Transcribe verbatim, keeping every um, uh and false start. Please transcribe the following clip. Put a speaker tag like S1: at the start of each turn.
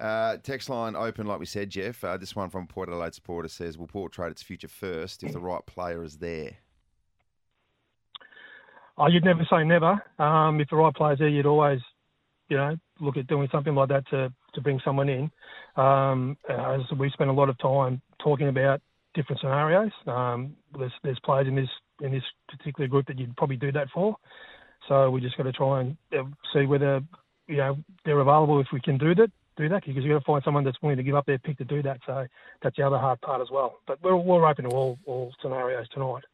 S1: Uh, text line open, like we said, Jeff. Uh, this one from Port Adelaide supporter says, will Port trade its future first if the right player is there?
S2: Oh, you'd never say never. Um, if the right player's there, you'd always, you know, look at doing something like that to, to bring someone in. Um, as we spent a lot of time talking about different scenarios. Um, there's there's players in this in this particular group that you'd probably do that for. So we just got to try and uh, see whether, you know, they're available if we can do that. Do that because you've got to find someone that's willing to give up their pick to do that. So that's the other hard part as well. But we're we're open to all all scenarios tonight.